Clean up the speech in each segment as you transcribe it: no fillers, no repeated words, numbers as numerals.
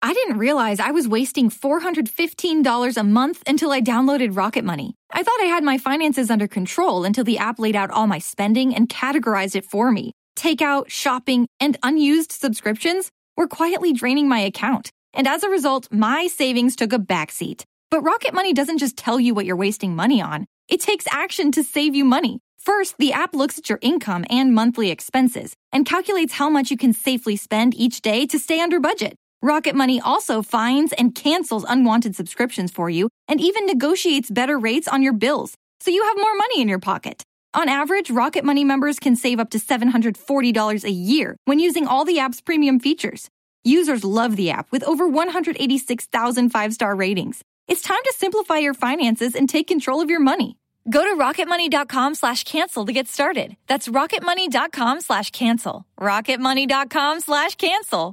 I didn't realize I was wasting $415 a month until I downloaded Rocket Money. I thought I had my finances under control until the app laid out all my spending and categorized it for me. Takeout, shopping, and unused subscriptions were quietly draining my account. And as a result, my savings took a backseat. But Rocket Money doesn't just tell you what you're wasting money on. It takes action to save you money. First, the app looks at your income and monthly expenses and calculates how much you can safely spend each day to stay under budget. Rocket Money also finds and cancels unwanted subscriptions for you and even negotiates better rates on your bills, so you have more money in your pocket. On average, Rocket Money members can save up to $740 a year when using all the app's premium features. Users love the app with over 186,000 five-star ratings. It's time to simplify your finances and take control of your money. Go to rocketmoney.com/cancel to get started. That's rocketmoney.com/cancel. rocketmoney.com/cancel.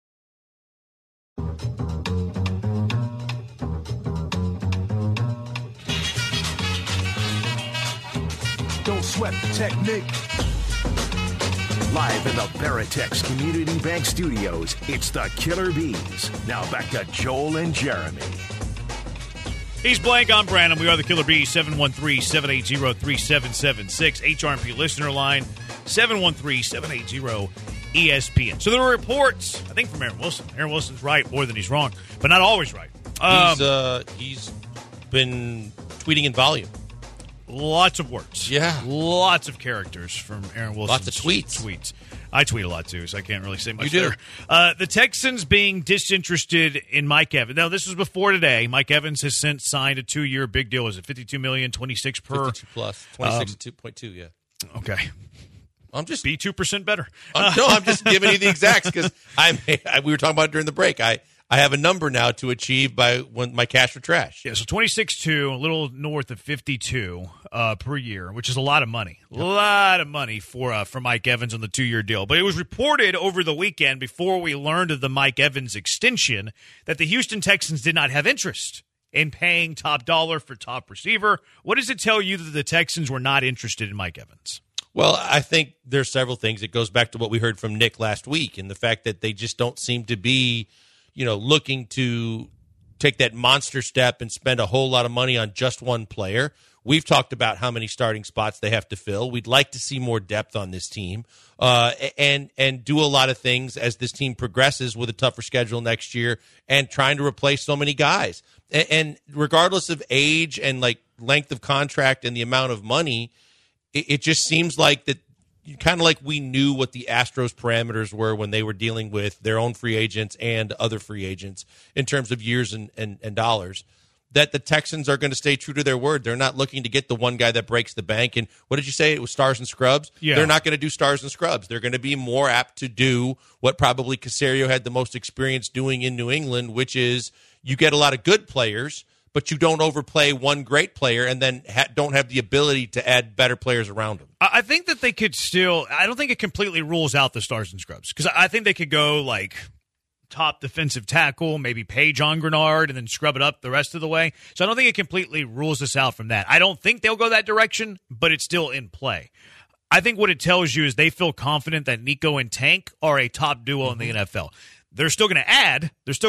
Don't sweat the technique. Live in the Veritex Community Bank Studios, it's the Killer Bees. Now back to Joel and Jeremy. He's Blank, I'm Brandon. We are the Killer Bees, 713-780-3776. HRMP listener line, 713-780-ESPN. So there were reports, I think, from Aaron Wilson. Aaron Wilson's right more than he's wrong, but not always right. He's been tweeting in volume. Lots of words. Yeah. Lots of characters from Aaron Wilson. Lots of tweets. I tweet a lot, too, so I can't really say much you do. there. The Texans being disinterested in Mike Evans. Now, this was before today. Mike Evans has since signed a 2-year big deal. Is it $52 million, 26 per? 52 plus. 26.2, yeah. Okay. I'm just be 2% better. I'm just giving you the exacts because we were talking about it during the break. I have a number now to achieve by when my cash for trash. Yeah, so 26.2, a little north of 52 per year, which is a lot of money. Yep. A lot of money for Mike Evans on the 2-year deal. But it was reported over the weekend before we learned of the Mike Evans extension that the Houston Texans did not have interest in paying top dollar for top receiver. What does it tell you that the Texans were not interested in Mike Evans? Well, I think there's several things. It goes back to what we heard from Nick last week and the fact that they just don't seem to be looking to take that monster step and spend a whole lot of money on just one player. We've talked about how many starting spots they have to fill. We'd like to see more depth on this team and do a lot of things as this team progresses with a tougher schedule next year and trying to replace so many guys. And regardless of age and length of contract and the amount of money, it just seems like that kind of like we knew what the Astros parameters were when they were dealing with their own free agents and other free agents in terms of years and dollars, that the Texans are going to stay true to their word. They're not looking to get the one guy that breaks the bank. And what did you say? It was stars and scrubs? Yeah. They're not going to do stars and scrubs. They're going to be more apt to do what probably Caserio had the most experience doing in New England, which is you get a lot of good players, but you don't overplay one great player and then don't have the ability to add better players around them. I think that they could still – I don't think it completely rules out the stars and scrubs because I think they could go top defensive tackle, maybe pay John Grenard and then scrub it up the rest of the way. So I don't think it completely rules us out from that. I don't think they'll go that direction, but it's still in play. I think what it tells you is they feel confident that Nico and Tank are a top duo in the NFL. They're still going to add,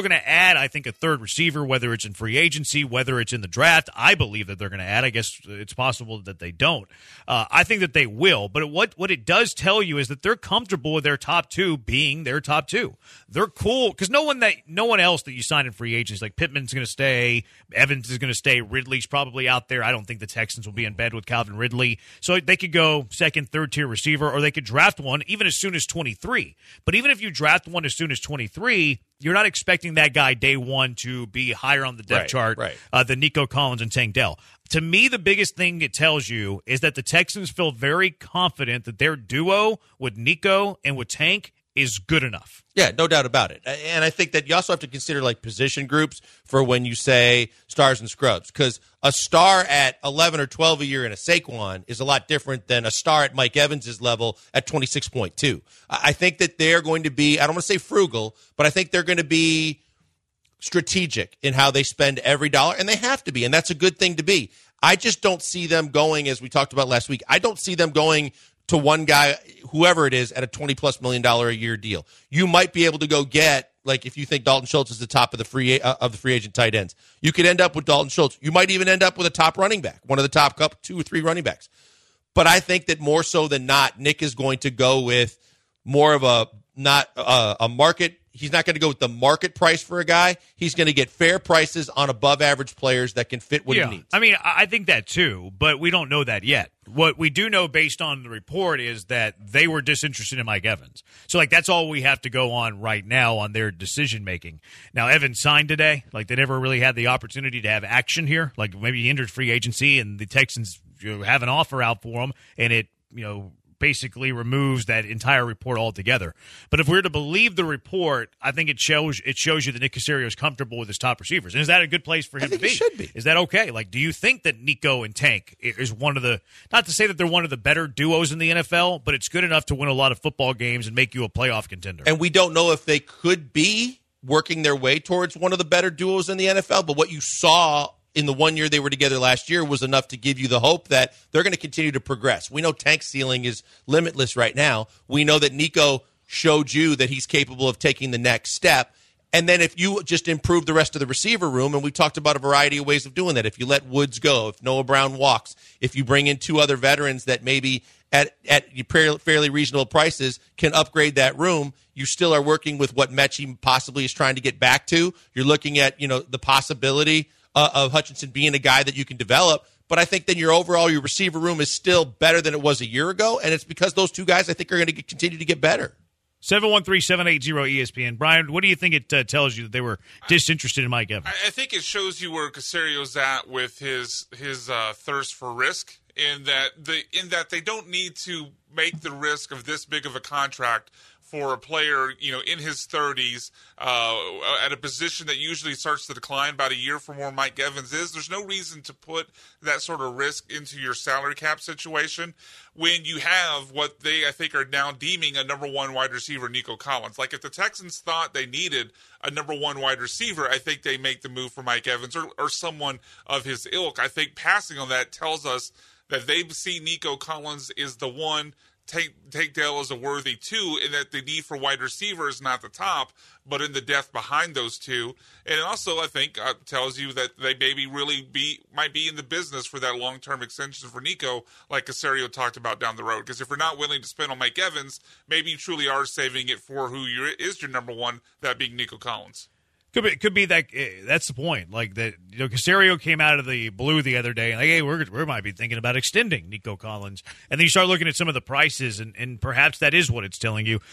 I think, a third receiver, whether it's in free agency, whether it's in the draft. I believe that they're going to add. I guess it's possible that they don't. I think that they will. But what it does tell you is that they're comfortable with their top two being their top two. They're cool because no one else that you sign in free agency, like Pittman's going to stay, Evans is going to stay, Ridley's probably out there. I don't think the Texans will be in bed with Calvin Ridley. So they could go second, third tier receiver, or they could draft one even as soon as 23. But even if you draft one as soon as 23, you're not expecting that guy day one to be higher on the depth chart than Nico Collins and Tank Dell. To me, the biggest thing it tells you is that the Texans feel very confident that their duo with Nico and with Tank is good enough. Yeah, no doubt about it. And I think that you also have to consider position groups for when you say stars and scrubs, because a star at 11 or 12 a year in a Saquon is a lot different than a star at Mike Evans' level at 26.2. I think that they're going to be, I don't want to say frugal, but I think they're going to be strategic in how they spend every dollar, and they have to be, and that's a good thing to be. I just don't see them going, as we talked about last week, I don't see them going to one guy, whoever it is, at a $20+ million a year deal. You might be able to go get like if you think Dalton Schultz is the top of the free agent tight ends. You could end up with Dalton Schultz. You might even end up with a top running back, one of the top 2 or 3 running backs. But I think that more so than not, Nick is going to go with more of a market. He's not going to go with the market price for a guy. He's going to get fair prices on above average players that can fit what he needs. I mean, I think that too, but we don't know that yet. What we do know based on the report is that they were disinterested in Mike Evans. So, like, that's all we have to go on right now on their decision-making. Now, Evans signed today. Like, they never really had the opportunity to have action here. Like, maybe he entered free agency and the Texans have an offer out for him, and it, basically removes that entire report altogether. But if we're to believe the report, I think it shows you that Nick Caserio is comfortable with his top receivers. And is that a good place for him to be? He should be. Is that okay? Like, do you think that Nico and Tank is one of the, not to say that they're one of the better duos in the NFL, but it's good enough to win a lot of football games and make you a playoff contender? And we don't know if they could be working their way towards one of the better duos in the NFL, but what you saw in the 1 year they were together last year was enough to give you the hope that they're going to continue to progress. We know Tank's ceiling is limitless right now. We know that Nico showed you that he's capable of taking the next step. And then if you just improve the rest of the receiver room, and we talked about a variety of ways of doing that, if you let Woods go, if Noah Brown walks, if you bring in 2 other veterans that maybe at fairly reasonable prices can upgrade that room, you still are working with what Mechie possibly is trying to get back to. You're looking at the possibility of Hutchinson being a guy that you can develop. But I think then your receiver room is still better than it was a year ago, and it's because those 2 guys I think are going to continue to get better. 713-780-ESPN. Brian, what do you think it tells you that they were disinterested in Mike Evans? I think it shows you where Caserio's at with his thirst for risk, in that they don't need to make the risk of this big of a contract for a player, in his 30s, at a position that usually starts to decline about a year from where Mike Evans is. There's no reason to put that sort of risk into your salary cap situation when you have what they, I think, are now deeming a number 1 wide receiver, Nico Collins. Like, if the Texans thought they needed a number 1 wide receiver, I think they make the move for Mike Evans or someone of his ilk. I think passing on that tells us that they see Nico Collins is the one. Take Dale as a worthy 2, in that the need for wide receiver is not the top, but in the depth behind those 2. And also, I think, tells you that they maybe might be in the business for that long-term extension for Nico, like Caserio talked about down the road. Because if you're not willing to spend on Mike Evans, maybe you truly are saving it for who is your number 1, that being Nico Collins. Could be that. That's the point. Like that, Caserio came out of the blue the other day, and like, hey, we might be thinking about extending Nico Collins, and then you start looking at some of the prices, and perhaps that is what it's telling you.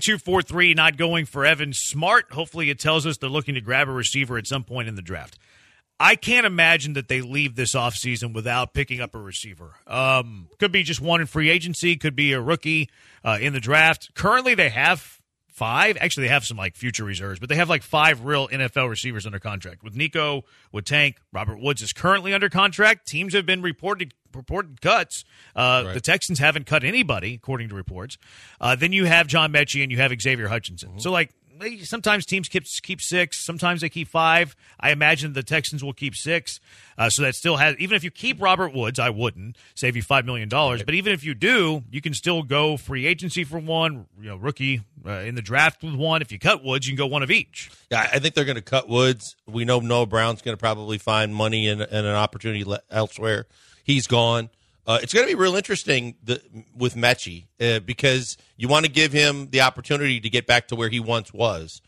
9243 not going for Evans. Smart. Hopefully, it tells us they're looking to grab a receiver at some point in the draft. I can't imagine that they leave this offseason without picking up a receiver. Could be just one in free agency. Could be a rookie in the draft. Currently, they have 5. Actually, they have some future reserves, but they have 5 real NFL receivers under contract. With Nico, with Tank, Robert Woods is currently under contract. Teams have been reported cuts. Right. The Texans haven't cut anybody, according to reports. Then you have John Mechie and you have Xavier Hutchinson. Mm-hmm. So, sometimes teams keep 6. Sometimes they keep 5. I imagine the Texans will keep 6. So that still has, even if you keep Robert Woods, I wouldn't save you $5 million. Right. But even if you do, you can still go free agency for one, rookie in the draft with one. If you cut Woods, you can go one of each. Yeah, I think they're going to cut Woods. We know Noah Brown's going to probably find money and an opportunity elsewhere. He's gone. It's going to be real interesting with Mechie because you want to give him the opportunity to get back to where he once was.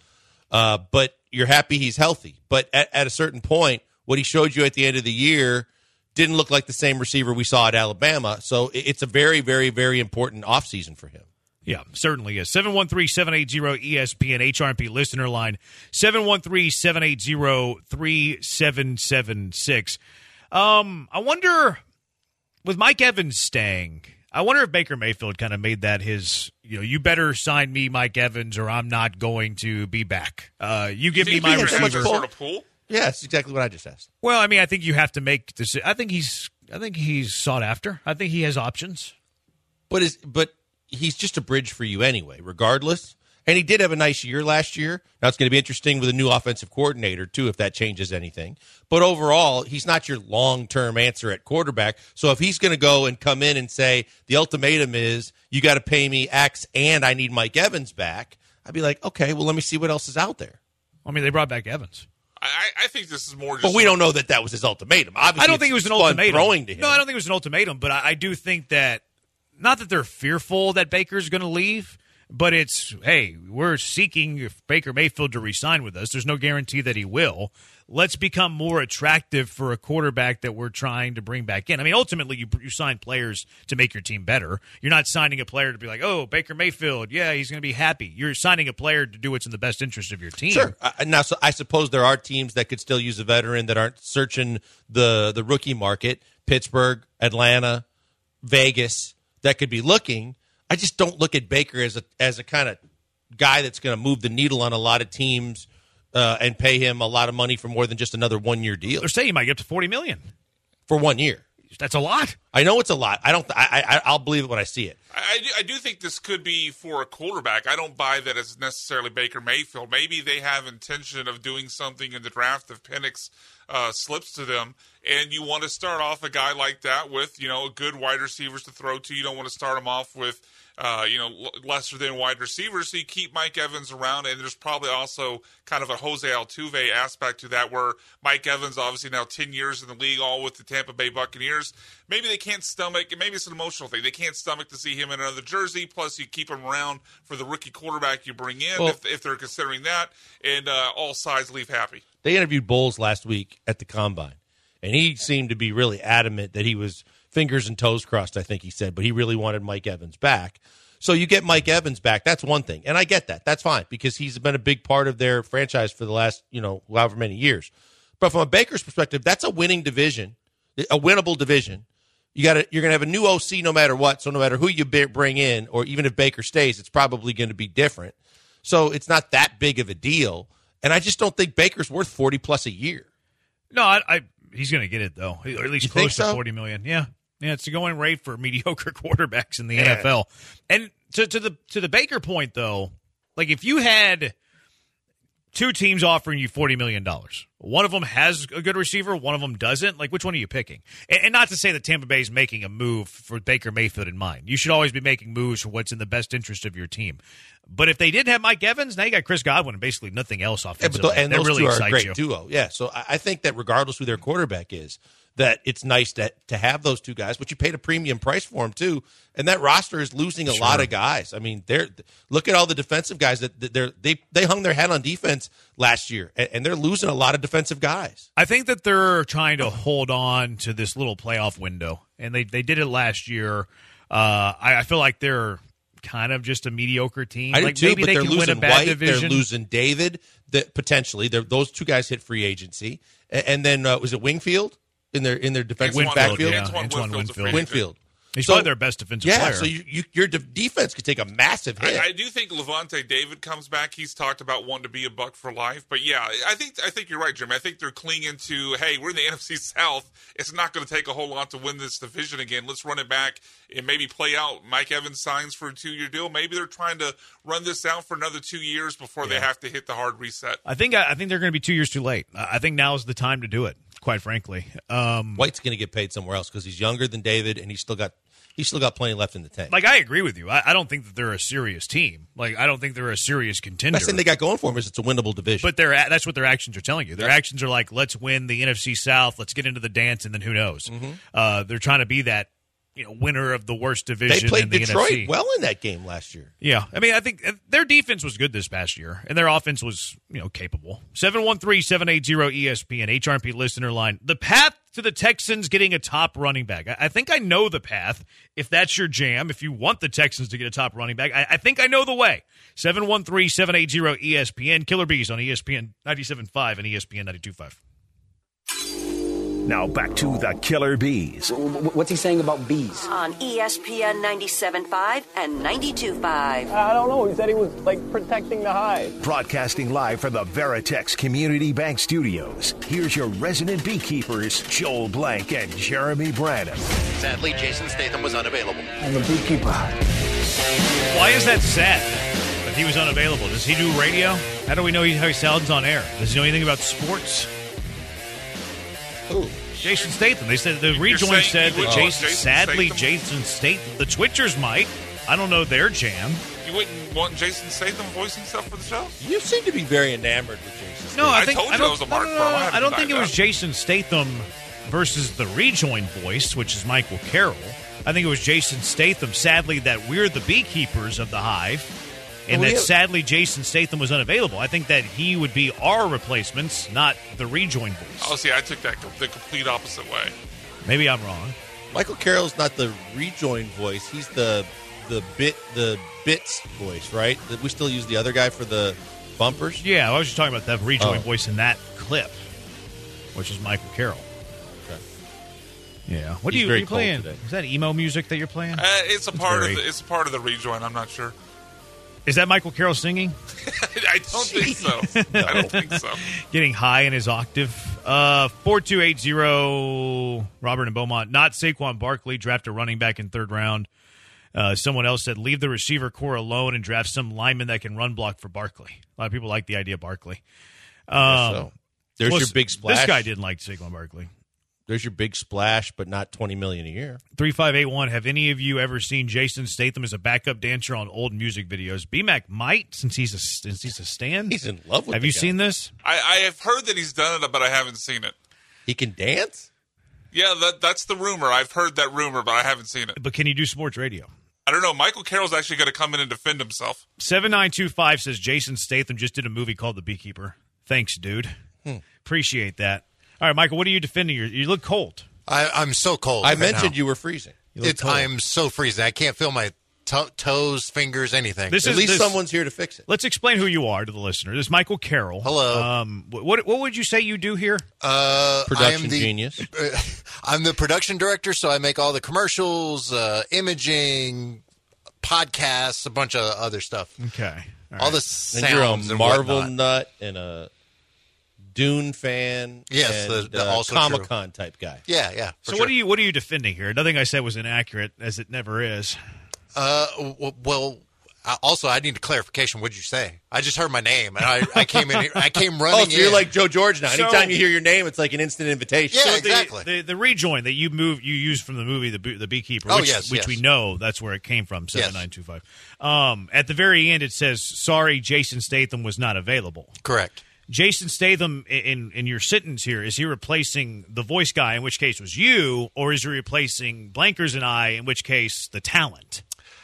But you're happy he's healthy. But at a certain point, what he showed you at the end of the year didn't look like the same receiver we saw at Alabama. So it's a very, very, very important offseason for him. Yeah, certainly is. 713-780-ESPN HRP listener line, 713-780-3776. I wonder, with Mike Evans staying, I wonder if Baker Mayfield kind of made that his, you better sign me, Mike Evans, or I'm not going to be back. You give me my receiver. Sort of pool? Yeah, that's exactly what I just asked. Well, I mean, I think you have to make this. I think he's sought after. I think he has options. But he's just a bridge for you anyway, regardless. And he did have a nice year last year. Now it's going to be interesting with a new offensive coordinator, too, if that changes anything. But overall, he's not your long-term answer at quarterback. So if he's going to go and come in and say, the ultimatum is, you got to pay me X and I need Mike Evans back, I'd be like, okay, well, let me see what else is out there. I mean, they brought back Evans. I think this is more just... But we don't know that was his ultimatum. Obviously, I don't think it was an ultimatum. Throwing to him. No, I don't think it was an ultimatum, but I do think that, not that they're fearful that Baker's going to leave, but it's, hey, we're seeking Baker Mayfield to re-sign with us. There's no guarantee that he will. Let's become more attractive for a quarterback that we're trying to bring back in. I mean, ultimately, you sign players to make your team better. You're not signing a player to be like, oh, Baker Mayfield, yeah, he's going to be happy. You're signing a player to do what's in the best interest of your team. Sure. Now, so I suppose there are teams that could still use a veteran that aren't searching the rookie market. Pittsburgh, Atlanta, Vegas, that could be looking. I just don't look at Baker as a kind of guy that's going to move the needle on a lot of teams and pay him a lot of money for more than just another 1-year deal. They're saying he might get up to $40 million for 1 year. That's a lot. I know it's a lot. I'll believe it when I see it. I do think this could be for a quarterback. I don't buy that it's necessarily Baker Mayfield. Maybe they have intention of doing something in the draft if Penix slips to them, and you want to start off a guy like that with, good wide receivers to throw to. You don't want to start him off with, lesser than wide receivers. So you keep Mike Evans around, and there's probably also kind of a Jose Altuve aspect to that, where Mike Evans, obviously now 10 years in the league, all with the Tampa Bay Buccaneers. Maybe they can't stomach, maybe it's an emotional thing. They can't stomach to see him in another jersey. Plus, you keep him around for the rookie quarterback you bring in, if they're considering that, and all sides leave happy. They interviewed Bowles last week at the Combine, and he seemed to be really adamant that he was fingers and toes crossed, I think he said, but he really wanted Mike Evans back. So you get Mike Evans back, that's one thing. And I get that. That's fine, because he's been a big part of their franchise for the last, however many years. But from a Baker's perspective, that's a winning division, a winnable division. You're going to have a new OC no matter what, so no matter who you bring in, or even if Baker stays, it's probably going to be different. So it's not that big of a deal. And I just don't think Baker's worth $40+ a year. No, he's going to get it, though, or at least close to $40 million. Yeah, it's the going rate for mediocre quarterbacks in the NFL. And to the Baker point, though, like if you had two teams offering you $40 million, one of them has a good receiver, one of them doesn't, like which one are you picking? And not to say that Tampa Bay is making a move for Baker Mayfield in mind. You should always be making moves for what's in the best interest of your team. But if they did have Mike Evans, now you got Chris Godwin and basically nothing else offensively. And those really two are a great duo. Yeah, so I think that regardless who their quarterback is, that it's nice to have those two guys, but you paid a premium price for them too. And that roster is losing a lot of guys. I mean, look at all the defensive guys that they hung their head on defense last year, and they're losing a lot of defensive guys. I think that they're trying to hold on to this little playoff window, and they did it last year. I feel like they're kind of just a mediocre team. I do like too, maybe but they they're can losing win a bad White, division. They're losing David. Potentially, those two guys hit free agency, and then was it Wingfield in their defensive backfield? Yeah, Antoine Winfield. He's probably their best defensive player. So your defense could take a massive hit. I do think Levante David comes back. He's talked about wanting to be a Buck for life. But, yeah, I think you're right, Jim. I think they're clinging to, hey, we're in the NFC South. It's not going to take a whole lot to win this division again. Let's run it back and maybe play out. Mike Evans signs for a 2-year deal. Maybe they're trying to run this out for another 2 years before they have to hit the hard reset. I think they're going to be 2 years too late. I think now is the time to do it, quite frankly. White's going to get paid somewhere else because he's younger than David, and he's still got plenty left in the tank. Like, I agree with you. I don't think that they're a serious team. Like, I don't think they're a serious contender. Best thing they got going for them is it's a winnable division. But that's what their actions are telling you. Their actions are like, let's win the NFC South, let's get into the dance, and then who knows? Mm-hmm. They're trying to be that winner of the worst division they played in the Detroit NFC. well in that game last year. Yeah. I mean, I think their defense was good this past year, and their offense was, capable. 713-780-ESPN, HRP listener line. The path to the Texans getting a top running back. I think I know the path, if that's your jam, if you want the Texans to get a top running back. I think I know the way. 713-780-ESPN, Killer Bees on ESPN 97.5 and ESPN 92.5. Now back to the Killer Bees. What's he saying about bees? On ESPN 97.5 and 92.5. I don't know. He said he was, protecting the hive. Broadcasting live from the Veritex Community Bank Studios. Here's your resident beekeepers, Joel Blank and Jeremy Branham. Sadly, Jason Statham was unavailable. I'm a beekeeper. Why is that sad that he was unavailable? Does he do radio? How do we know how he sounds on air? Does he know anything about sports? Ooh. Jason Statham. They said the rejoin said that Jason Statham. The Twitchers might. I don't know their jam. You wouldn't want Jason Statham voicing stuff for the show? You seem to be very enamored with Jason No, I told you it was a Mark Perl. I don't think it was Jason Statham versus the rejoin voice, which is Michael Carroll. I think it was Jason Statham, sadly, that we're the beekeepers of the Hive, and that sadly Jason Statham was unavailable. I think that he would be our replacements, not the rejoin voice. Oh, see, I took that the complete opposite way. Maybe I'm wrong. Michael Carroll's not the rejoin voice. He's the bits voice, right? We still use the other guy for the bumpers. Yeah, I was just talking about that rejoin voice in that clip, which is Michael Carroll. Okay. Yeah. What He's are very you cold playing? today. Is that emo music that you're playing? It's a part of the rejoin. I'm not sure. Is that Michael Carroll singing? I don't think so. I don't think so. Getting high in his octave. 4280 Robert and Beaumont. Not Saquon Barkley. Draft a running back in third round. Someone else said leave the receiver core alone and draft some lineman that can run block for Barkley. A lot of people like the idea of Barkley. So. There's your big splash. This guy didn't like Saquon Barkley. There's your big splash, but not $20 million a year. 3581. Have any of you ever seen Jason Statham as a backup dancer on old music videos? BMAC might, since he's a stan. He's in love with. Have you seen this? I have heard that he's done it, but I haven't seen it. He can dance? Yeah, that's the rumor. I've heard that rumor, but I haven't seen it. But can you do sports radio? I don't know. Michael Carroll's actually going to come in and defend himself. 7925 says Jason Statham just did a movie called The Beekeeper. Thanks, dude. Appreciate that. All right, Michael, what are you defending? You look cold. I'm so cold. I mentioned you were freezing. I'm so freezing. I can't feel my toes, fingers, anything. At least someone's here to fix it. Let's explain who you are to the listener. This is Michael Carroll. Hello. What would you say you do here? Production genius. I'm the production director, so I make all the commercials, imaging, podcasts, a bunch of other stuff. Okay. All the sounds and you're a and Marvel whatnot. nut and a Dune fan. Yes, and the also Comic-Con type guy. Yeah. So what are you defending here? Nothing I said was inaccurate, as it never is. Well, also I need a clarification. What did you say? I just heard my name, and I came in here. I came running. Oh, so you're like Joe George now. So- Anytime you hear your name, it's like an instant invitation. Yeah, So exactly. The rejoin that you used from the movie The Beekeeper, Oh, which, yes, which yes. we know that's where it came from. 7925. At the very end, it says, "Sorry, Jason Statham was not available." Correct. Jason Statham, in your sentence here, is he replacing the voice guy, in which case was you, or is he replacing Blankers and I, in which case the talent?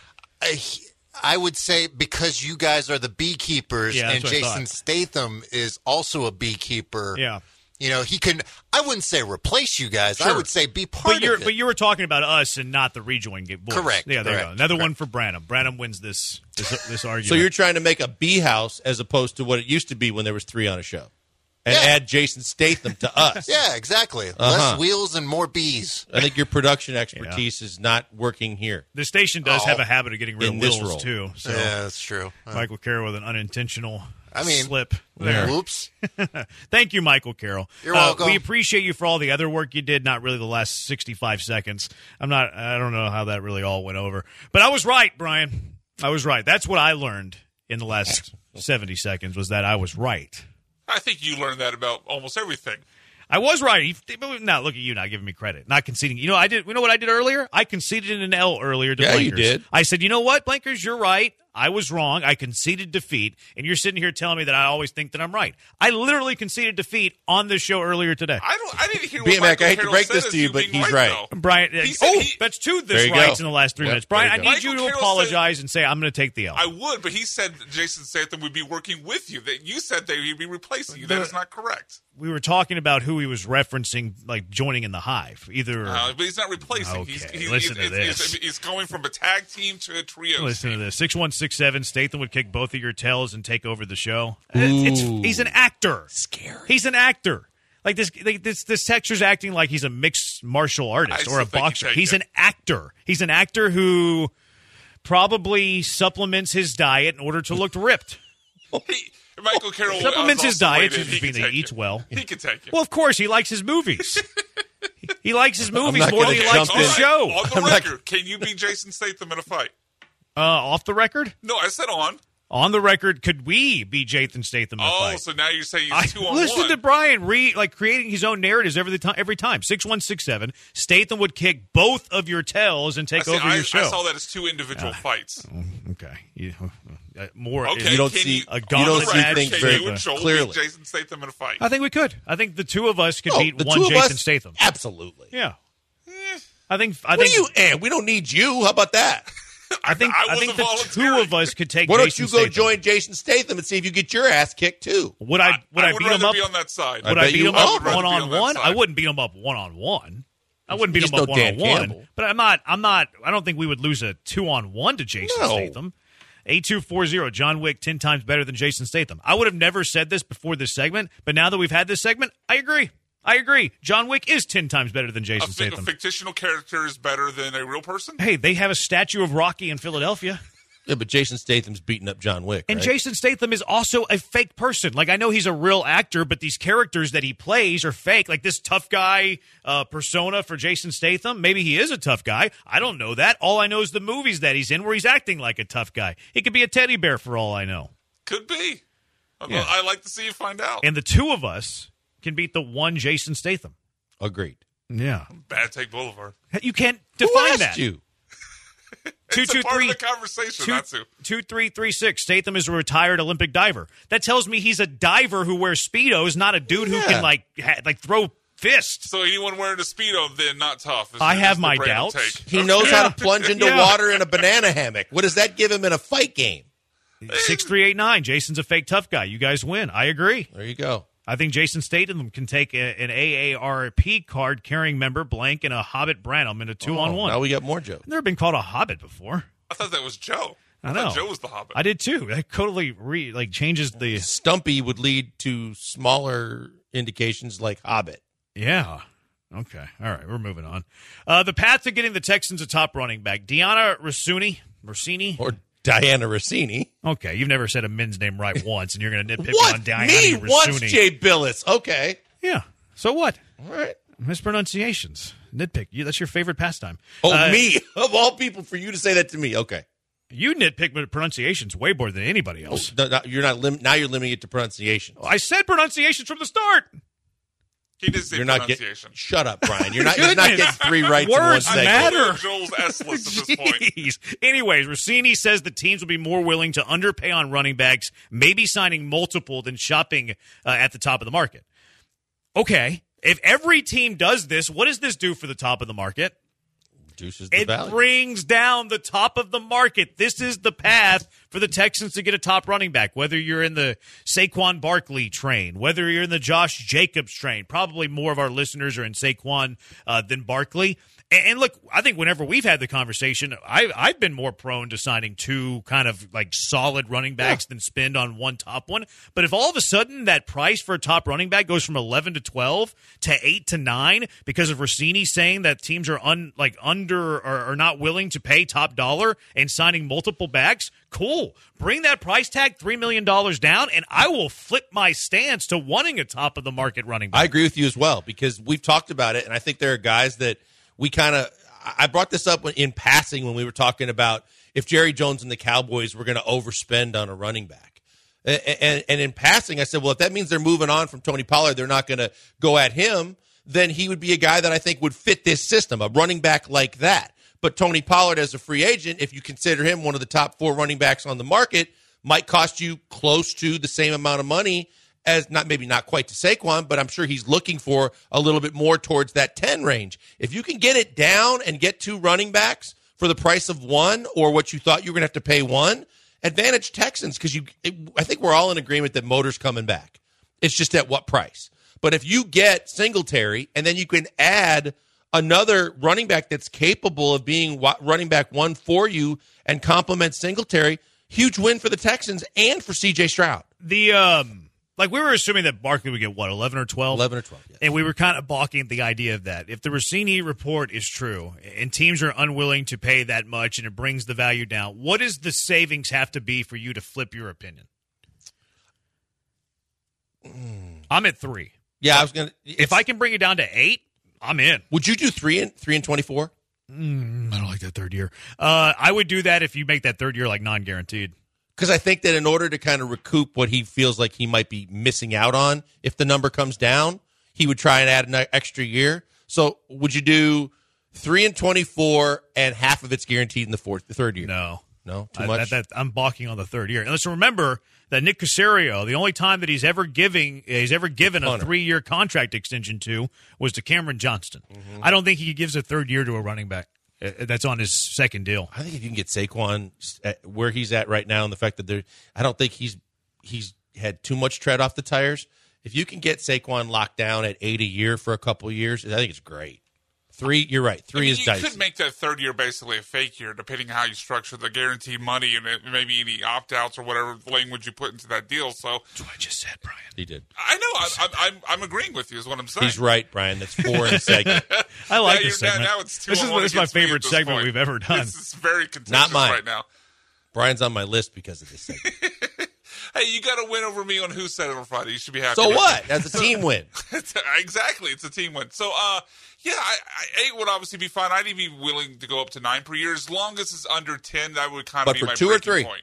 I would say because you guys are the beekeepers, Yeah, and that's what I Jason thought. Statham is also a beekeeper. Yeah. You know, he can. I wouldn't say replace you guys. I Sure. would say be part of it. But you were talking about us and not the rejoin voice. Correct, Yeah, there you go. correct, Another correct. one for Branham. Branham wins this argument. So you're trying to make a bee house as opposed to what it used to be when there was 3 on a show, and Yeah. add Jason Statham to us. Yeah, exactly. Less wheels and more bees. I think your production expertise is not working here. The station does have a habit of getting rid of In this wills, role. too. So Yeah, that's true. Michael Carroll with an unintentional slip there. there. Whoops. Thank you, Michael Carroll. You're welcome. We appreciate you for all the other work you did. Not really the last 65 seconds. I don't know how that really all went over. But I was right, Brian. I was right. That's what I learned in the last 70 seconds was that I was right. I think you learned that about almost everything. I was right. Now look at you not giving me credit, not conceding. You know, you know what I did earlier? I conceded an L earlier to Yeah, Blankers. you did. I said, you know what, Blankers, you're right. I was wrong. I conceded defeat, and you're sitting here telling me that I always think that I'm right. I literally conceded defeat on this show earlier today. I didn't hear what BMAC, Michael I hate to Carroll break said this as to you, but being he's right. though. Brian, He said that's two There this you rights go. in the last 3 Yep, minutes. Brian, I there you need go. you to Michael Carroll apologize and say I'm going to take the L. I would, but he said Jason Statham would be working with you. That you said that he'd be replacing you. That is not correct. We were talking about who he was referencing, like joining in the Hive. Either But he's not replacing. Okay, listen to this. He's going from a tag team to a trio. Listen to this. 6167, Statham would kick both of your tails and take over the show. He's an actor. Scary. He's an actor. Like this texture's acting like he's a mixed martial artist I or a still think boxer. you take He's it. an actor. He's an actor who probably supplements his diet in order to look ripped. Michael Carroll Supplements his diet He to mean can he take eats it. well. He can take it. Well, of course, he likes his movies. He likes his movies not more than gonna he likes jump the in. show. On the record, can you beat Jason Statham in a fight? Off the record? No, I said on. On the record, could we beat Jason Statham in a fight? So now you're saying he's 2-on-1. Listen to Brian creating his own narratives every time. 6167. Statham would kick both of your tails and take over your show. I saw that as 2 individual fights. Okay. More. Okay. You don't see a gauntlet match. things Can very you and Joel clearly. beat Jason Statham in a fight? I think we could. I think the two of us could beat the one two of Jason us? Statham. Absolutely. Yeah. I think. We don't need you. How about that? I think the two of us could take. Why don't Jason you go Statham. join Jason Statham and see if you get your ass kicked too? Would I would beat him rather up? be on that side. Would I beat him up rather be on that 1-on-1? side. I wouldn't beat him up 1-on-1. I wouldn't beat Just him up no Dan 1-on-1. Campbell. But I'm not. I don't think we would lose a 2-on-1 to Jason No. Statham. 8240. John Wick 10 times better than Jason Statham. I would have never said this before this segment, but now that we've had this segment, I agree. John Wick is 10 times better than Jason A Statham. fictional character is better than a real person? Hey, they have a statue of Rocky in Philadelphia. Yeah, but Jason Statham's beating up John Wick. And right? Jason Statham is also a fake person. Like, I know he's a real actor, but these characters that he plays are fake. Like this tough guy persona for Jason Statham. Maybe he is a tough guy. I don't know that. All I know is the movies that he's in where he's acting like a tough guy. He could be a teddy bear for all I know. Could be. Yeah. I'd like to see you find out. And the two of us can beat the one Jason Statham. Agreed. Yeah. Bad Take Boulevard. You can't Who define asked that. you? It's a part of the conversation, that's who. 2336. Statham is a retired Olympic diver. That tells me he's a diver who wears Speedos, not a dude who can like throw fists. So anyone wearing a Speedo, then not tough. I have is the my Brandon doubts. take. He knows how to plunge into Yeah. water in a banana hammock. What does that give him in a fight game? 6389. Jason's a fake tough guy. You guys win. I agree. There you go. I think Jason Statham can take an AARP card carrying member blank and a Hobbit Branham in a 2-on-1. Now we got more Joe. I've never been called a Hobbit before. I thought that was Joe. I know. thought Joe was the Hobbit. I did too. That totally changes the. Stumpy would lead to smaller indications like Hobbit. Yeah. Okay. All right. We're moving on. The path to getting the Texans a top running back. Deanna Rossini. Or Diana Rossini. Okay. You've never said a men's name right once, and you're going to nitpick What? on Diana Me Rossini. once, Jay Billis. Okay. Yeah. So what? All right. Mispronunciations. Nitpick. That's your favorite pastime. Oh, me. Of all people, for you to say that to me. Okay. You nitpick pronunciations way more than anybody else. You're not now you're limiting it to pronunciation. I said pronunciations from the start. He did say You're not pronunciation. shut up, Brian. You're not getting 3 rights in one Words segment. matter. Joel's S list at this point. Jeez. Anyways, Rossini says the teams will be more willing to underpay on running backs, maybe signing multiple than shopping at the top of the market. Okay. If every team does this, what does this do for the top of the market? Reduces the It value. brings down the top of the market. This is the path for the Texans to get a top running back, whether you're in the Saquon Barkley train, whether you're in the Josh Jacobs train. Probably more of our listeners are in Saquon than Barkley. And look, I think whenever we've had the conversation, I've been more prone to signing 2 kind of like solid running backs than spend on one top one. But if all of a sudden that price for a top running back goes from 11 to 12 to 8 to 9 because of Rossini saying that teams are under or not willing to pay top dollar and signing multiple backs, cool. Bring that price tag $3 million down, and I will flip my stance to wanting a top of the market running back. I agree with you as well because we've talked about it, and I think there are guys that we kind of – I brought this up in passing when we were talking about if Jerry Jones and the Cowboys were going to overspend on a running back. And in passing, I said, well, if that means they're moving on from Tony Pollard, they're not going to go at him, then he would be a guy that I think would fit this system, a running back like that. But Tony Pollard as a free agent, if you consider him one of the top 4 running backs on the market, might cost you close to the same amount of money as maybe not quite to Saquon, but I'm sure he's looking for a little bit more towards that 10 range. If you can get it down and get 2 running backs for the price of 1 or what you thought you were going to have to pay 1, advantage Texans because I think we're all in agreement that Motor's coming back. It's just at what price. But if you get Singletary and then you can add another running back that's capable of being running back 1 for you and complement Singletary, huge win for the Texans and for C.J. Stroud. Like, we were assuming that Barkley would get, 11 or 12? 11 or 12, yes. And we were kind of balking at the idea of that. If the Rossini report is true and teams are unwilling to pay that much and it brings the value down, what does the savings have to be for you to flip your opinion? I'm at 3. Yeah, I was going to. If I can bring it down to 8, I'm in. Would you do 3 and 24? I don't like that third year. I would do that if you make that third year like non-guaranteed. Because I think that in order to kind of recoup what he feels like he might be missing out on if the number comes down, he would try and add an extra year. So would you do 3 and 24 and half of it's guaranteed in the third year? No, too much. I'm balking on the third year. And let's remember that Nick Caserio, the only time that he's ever given a 3-year contract extension to was to Cameron Johnston. Mm-hmm. I don't think he gives a third year to a running back. That's on his second deal. I think if you can get Saquon where he's at right now, and the fact that I don't think he's had too much tread off the tires. If you can get Saquon locked down at $8 a year for a couple of years, I think it's great. 3, you're right. 3 is dicey. You could make that third year basically a fake year, depending on how you structure the guaranteed money and maybe any opt-outs or whatever language you put into that deal. So that's what I just said, Brian. He did. I know. I'm agreeing with you. Is what I'm saying. He's right, Brian. That's 4 in a segment. I like this segment. Now it's 2. This is my favorite segment we've ever done. This is very contentious Not mine. right now. Brian's on my list because of this segment. Hey, you got to win over me on Who Said It on Friday. You should be happy. So what? That's a team win. Exactly. It's a team win. So, yeah, 8 would obviously be fine. I'd be willing to go up to 9 per year. As long as it's under 10, that would kind of be my breaking point.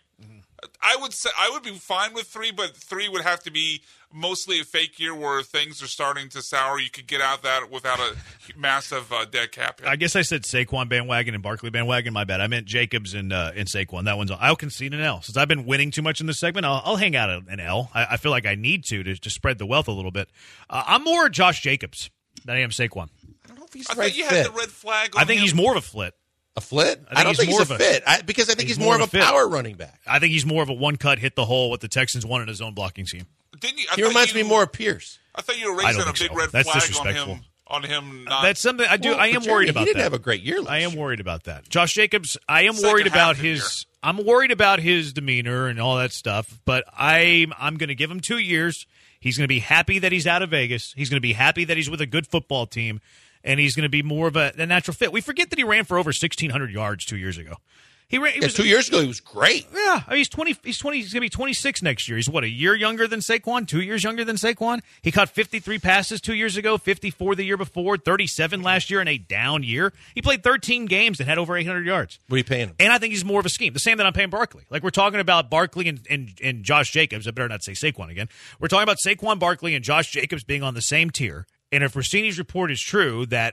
I would say I would be fine with 3, but 3 would have to be mostly a fake year where things are starting to sour. You could get out of that without a massive dead cap hit. I guess I said Saquon bandwagon and Barkley bandwagon. My bad. I meant Jacobs and Saquon. That one's. I'll concede an L. Since I've been winning too much in this segment, I'll hang out an L. I feel like I need to spread the wealth a little bit. I'm more Josh Jacobs than I am Saquon. I don't know if he's I think you had the red flag on I think him. he's more of a flit. A flit? I don't think he's a fit. Because I think he's more of a power running back. I think he's more of a one-cut, hit the hole, what the Texans want in his own blocking scheme. He reminds me more of Pierce. I thought you were raising a big red That's flag disrespectful. on him. Not, That's something I do. I am worried about that. He didn't have a great year last I am year. worried about that. Josh Jacobs, I am worried about his. I'm worried about his demeanor and all that stuff. But I'm going to give him 2 years. He's going to be happy that he's out of Vegas. He's going to be happy that he's with a good football team. And he's going to be more of a natural fit. We forget that he ran for over 1,600 yards 2 years ago. He 2 years ago, he was great. Yeah, I mean, he's 20. He's going to be 26 next year. He's what, a year younger than Saquon? 2 years younger than Saquon? He caught 53 passes 2 years ago, 54 the year before, 37 last year in a down year. He played 13 games and had over 800 yards. What are you paying him? And I think he's more of a scheme. The same that I'm paying Barkley. Like, we're talking about Barkley and Josh Jacobs. I better not say Saquon again. We're talking about Saquon Barkley and Josh Jacobs being on the same tier. And if Rossini's report is true that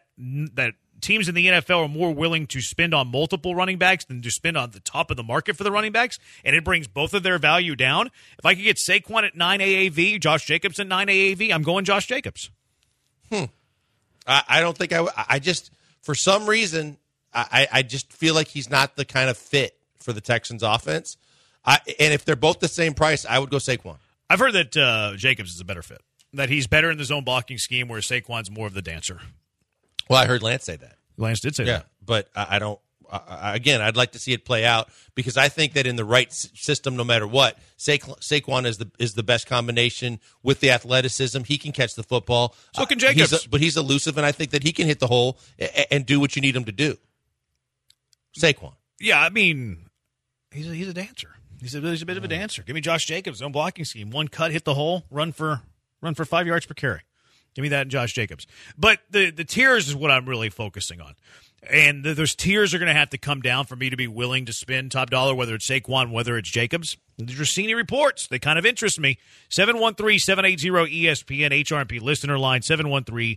teams in the NFL are more willing to spend on multiple running backs than to spend on the top of the market for the running backs, and it brings both of their value down, if I could get Saquon at 9 AAV, Josh Jacobs at 9 AAV, I'm going Josh Jacobs. I don't think I just, for some reason, I just feel like he's not the kind of fit for the Texans offense. And if they're both the same price, I would go Saquon. I've heard that Jacobs is a better fit. That he's better in the zone blocking scheme, where Saquon's more of the dancer. Well, I heard Lance say that. Lance did say that. But I don't. Again, I'd like to see it play out because I think that in the right system, no matter what, Saquon is the best combination with the athleticism. He can catch the football. So can Jacobs. But he's elusive, and I think that he can hit the hole and do what you need him to do. Saquon. Yeah, I mean, he's a dancer. He's a bit of a dancer. Give me Josh Jacobs, zone blocking scheme. One cut, hit the hole, run for 5 yards per carry. Give me that and Josh Jacobs. But the tiers is what I'm really focusing on. And those tiers are going to have to come down for me to be willing to spend top dollar, whether it's Saquon, whether it's Jacobs. The Rossini reports, they kind of interest me. 713-780-ESPN, HRMP listener line, 713-780-3776,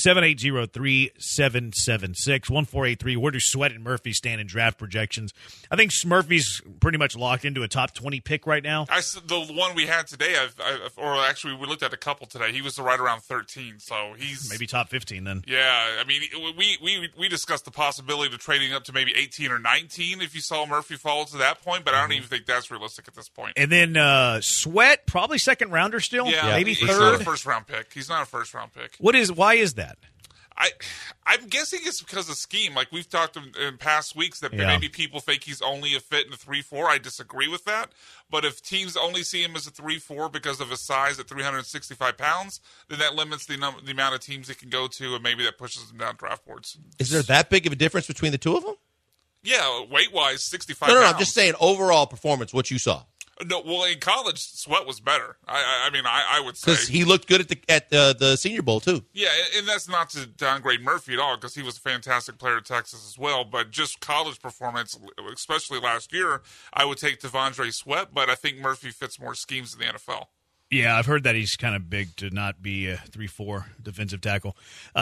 1483. Where do Sweat and Murphy stand in draft projections? I think Murphy's pretty much locked into a top 20 pick right now. The one we had today, or actually we looked at a couple today, he was right around 13, so he's... Maybe top 15 then. Yeah, I mean, we discussed the possibility of trading up to maybe 18 or 19 if you saw Murphy fall to that point, but I don't even think that's realistic at this point. And then Sweat, probably second rounder still, maybe he's third. He's not a first round pick. Why is that? I'm guessing it's because of scheme. Like we've talked in past weeks that maybe people think he's only a fit in the 3-4. I disagree with that. But if teams only see him as a 3-4 because of his size at 365 pounds, then that limits the amount of teams he can go to, and maybe that pushes him down draft boards. Is there that big of a difference between the two of them? Yeah, weight-wise, 65 No, pounds. I'm just saying overall performance, what you saw. No, well, in college, Sweat was better. I mean, I would say. Because he looked good at the Senior Bowl, too. Yeah, and that's not to downgrade Murphy at all, because he was a fantastic player at Texas as well. But just college performance, especially last year, I would take Devondre Sweat, but I think Murphy fits more schemes in the NFL. Yeah, I've heard that he's kind of big to not be a 3-4 defensive tackle.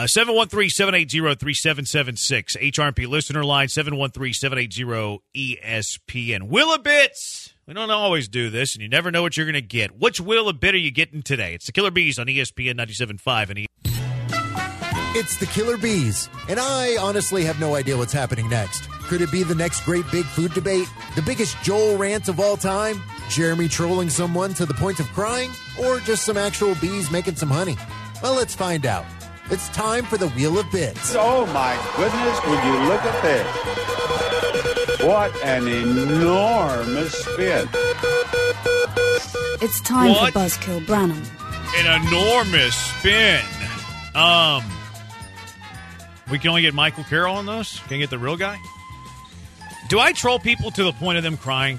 713-780-3776. HRP listener line, 713-780-ESPN. Will-A-Bits. We don't always do this, and you never know what you're going to get. Which Will-A-Bit are you getting today? It's the Killer Bees on ESPN 97.5. And It's the Killer Bees, and I honestly have no idea what's happening next. Could it be the next great big food debate? The biggest Joel rant of all time? Jeremy trolling someone to the point of crying? Or just some actual bees making some honey? Well, let's find out. It's time for the Wheel of Bits. Oh my goodness, would you look at this? What an enormous spin. It's time for Buzzkill Branham. An enormous spin. We can only get Michael Carroll on those? Can I get the real guy? Do I troll people to the point of them crying?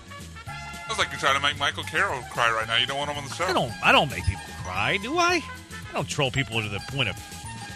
Sounds like you're trying to make Michael Carroll cry right now. You don't want him on the show. I don't make people cry, do I? I don't troll people to the point of